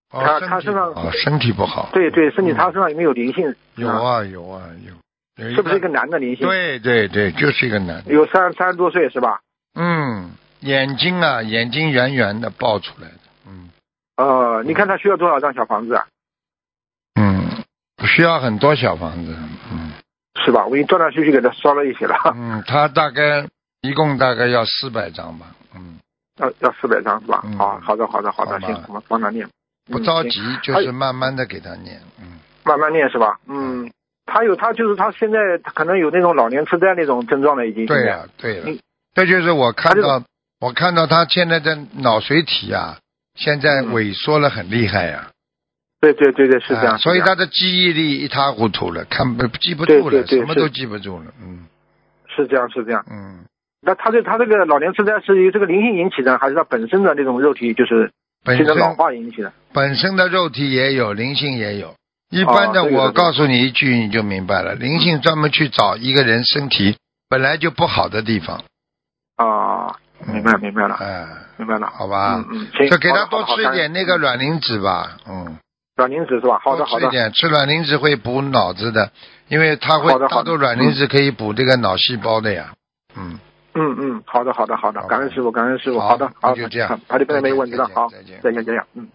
他身上身体不好。 对，身体他身上有没有灵性？ 有啊，有。 是不是一个男的灵性？ 对，就是一个男的。 有30多岁是吧？ 眼睛圆圆的爆出来的。 你看他需要多少张小房子啊？ 需要很多小房子。 是吧？我已经断断续续给他烧了一些了。 他一共大概要400张吧。 要400张是吧？好的，行，我们帮他念。 不着急，就是慢慢的给他念。 慢慢念是吧？他就是他现在可能有那种老年痴呆那种症状了，已经。 对呀。这就是我看到他现在的脑髓体啊，现在萎缩了很厉害呀。 对，是这样。 所以他的记忆力一塌糊涂了，记不住了，什么都记不住了。 是这样。那他这个老年痴呆是由这个灵性引起的，还是他本身的那种肉体就是现在老化引起的？ 本身的肉体也有，灵性也有。一般的，我告诉你一句你就明白了，灵性专门去找一个人身体本来就不好的地方。 明白了。明白了， 好吧。 行， 就给他多吃一点那个卵磷脂吧。 卵磷脂是吧？好的。 吃一点，吃卵磷脂会补脑子的，因为它会大豆卵磷脂可以补这个脑细胞的呀。 好的，感恩师傅。 好的， 就这样。好的，没问题了。好，再见。